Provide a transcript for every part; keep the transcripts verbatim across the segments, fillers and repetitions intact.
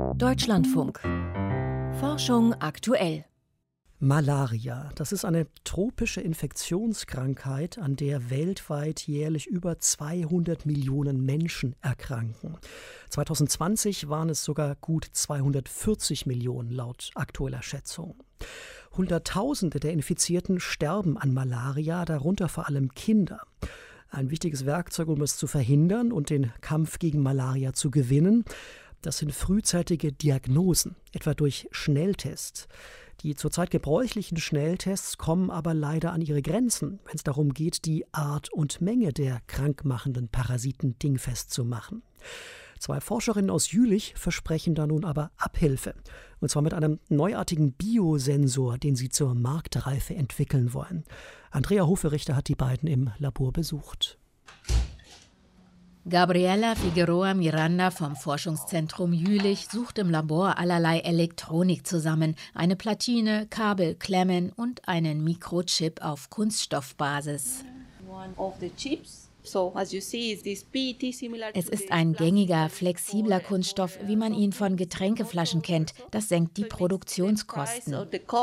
Deutschlandfunk. Forschung aktuell. Malaria, das ist eine tropische Infektionskrankheit, an der weltweit jährlich über zweihundert Millionen Menschen erkranken. zwanzig zwanzig waren es sogar gut zweihundertvierzig Millionen laut aktueller Schätzung. Hunderttausende der Infizierten sterben an Malaria, darunter vor allem Kinder. Ein wichtiges Werkzeug, um es zu verhindern und den Kampf gegen Malaria zu gewinnen, das sind frühzeitige Diagnosen, etwa durch Schnelltests. Die zurzeit gebräuchlichen Schnelltests kommen aber leider an ihre Grenzen, wenn es darum geht, die Art und Menge der krankmachenden Parasiten dingfest zu machen. Zwei Forscherinnen aus Jülich versprechen da nun aber Abhilfe. Und zwar mit einem neuartigen Biosensor, den sie zur Marktreife entwickeln wollen. Andrea Hoferichter hat die beiden im Labor besucht. Gabriela Figueroa Miranda vom Forschungszentrum Jülich sucht im Labor allerlei Elektronik zusammen. Eine Platine, Kabel, Klemmen und einen Mikrochip auf Kunststoffbasis. Es ist ein gängiger, flexibler Kunststoff, wie man ihn von Getränkeflaschen kennt. Das senkt die Produktionskosten.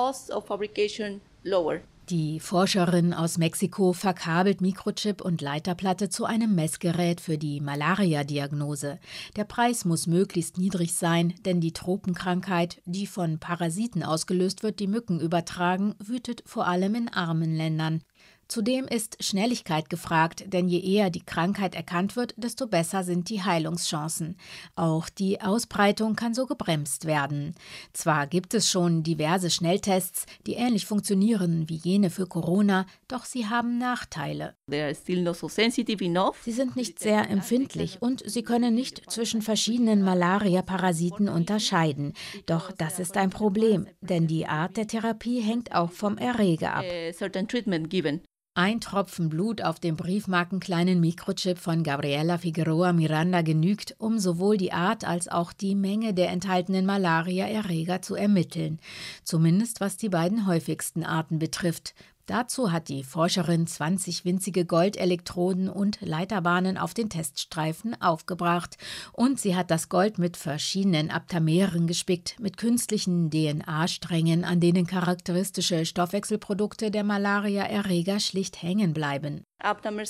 Die Forscherin aus Mexiko verkabelt Mikrochip und Leiterplatte zu einem Messgerät für die Malaria-Diagnose. Der Preis muss möglichst niedrig sein, denn die Tropenkrankheit, die von Parasiten ausgelöst wird, die Mücken übertragen, wütet vor allem in armen Ländern. Zudem ist Schnelligkeit gefragt, denn je eher die Krankheit erkannt wird, desto besser sind die Heilungschancen. Auch die Ausbreitung kann so gebremst werden. Zwar gibt es schon diverse Schnelltests, die ähnlich funktionieren wie jene für Corona, doch sie haben Nachteile. Sie sind nicht sehr empfindlich und sie können nicht zwischen verschiedenen Malaria-Parasiten unterscheiden. Doch das ist ein Problem, denn die Art der Therapie hängt auch vom Erreger ab. Ein Tropfen Blut auf dem briefmarkenkleinen Mikrochip von Gabriela Figueroa Miranda genügt, um sowohl die Art als auch die Menge der enthaltenen Malaria-Erreger zu ermitteln. Zumindest was die beiden häufigsten Arten betrifft. Dazu hat die Forscherin zwanzig winzige Goldelektroden und Leiterbahnen auf den Teststreifen aufgebracht. Und sie hat das Gold mit verschiedenen Aptameren gespickt, mit künstlichen D N A-Strängen, an denen charakteristische Stoffwechselprodukte der Malaria-Erreger schlicht hängen bleiben. Aptamere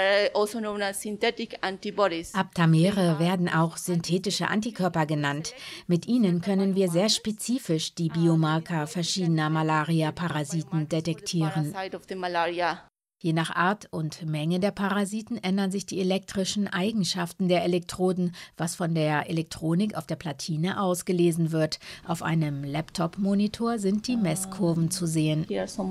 werden auch synthetische Antikörper genannt. Mit ihnen können wir sehr spezifisch die Biomarker verschiedener Malaria-Parasiten detektieren. Je nach Art und Menge der Parasiten ändern sich die elektrischen Eigenschaften der Elektroden, was von der Elektronik auf der Platine ausgelesen wird. Auf einem Laptop-Monitor sind die Messkurven zu sehen.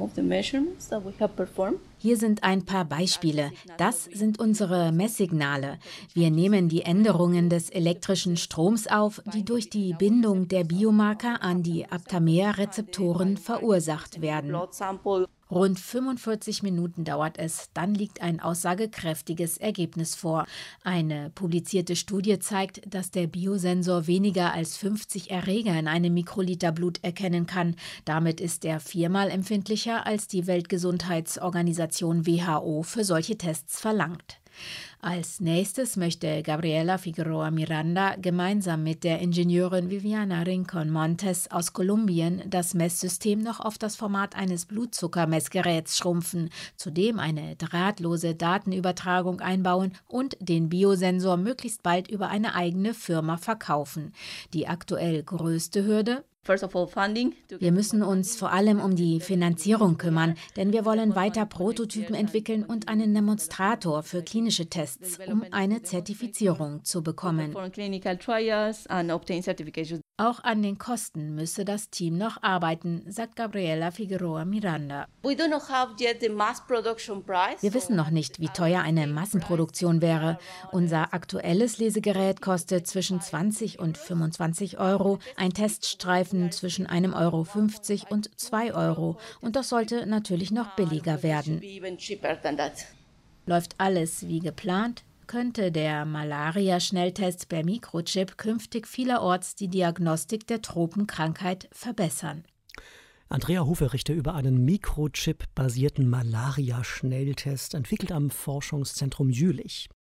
Hier sind ein paar Beispiele. Das sind unsere Messsignale. Wir nehmen die Änderungen des elektrischen Stroms auf, die durch die Bindung der Biomarker an die Aptamer-Rezeptoren verursacht werden. Rund fünfundvierzig Minuten dauert es, dann liegt ein aussagekräftiges Ergebnis vor. Eine publizierte Studie zeigt, dass der Biosensor weniger als fünfzig Erreger in einem Mikroliter Blut erkennen kann. Damit ist er viermal empfindlicher, als die Weltgesundheitsorganisation W H O für solche Tests verlangt. Als nächstes möchte Gabriela Figueroa Miranda gemeinsam mit der Ingenieurin Viviana Rincon Montes aus Kolumbien das Messsystem noch auf das Format eines Blutzuckermessgeräts schrumpfen, zudem eine drahtlose Datenübertragung einbauen und den Biosensor möglichst bald über eine eigene Firma verkaufen. Die aktuell größte Hürde? Wir müssen uns vor allem um die Finanzierung kümmern, denn wir wollen weiter Prototypen entwickeln und einen Demonstrator für klinische Tests, um eine Zertifizierung zu bekommen. Auch an den Kosten müsse das Team noch arbeiten, sagt Gabriela Figueroa Miranda. Wir wissen noch nicht, wie teuer eine Massenproduktion wäre. Unser aktuelles Lesegerät kostet zwischen zwanzig und fünfundzwanzig Euro, ein Teststreifen zwischen einem Euro fünfzig und zwei Euro. Und das sollte natürlich noch billiger werden. Läuft alles wie geplant, könnte der Malaria-Schnelltest per Mikrochip künftig vielerorts die Diagnostik der Tropenkrankheit verbessern. Andrea Hoferichter über einen Mikrochip-basierten Malaria-Schnelltest, entwickelt am Forschungszentrum Jülich.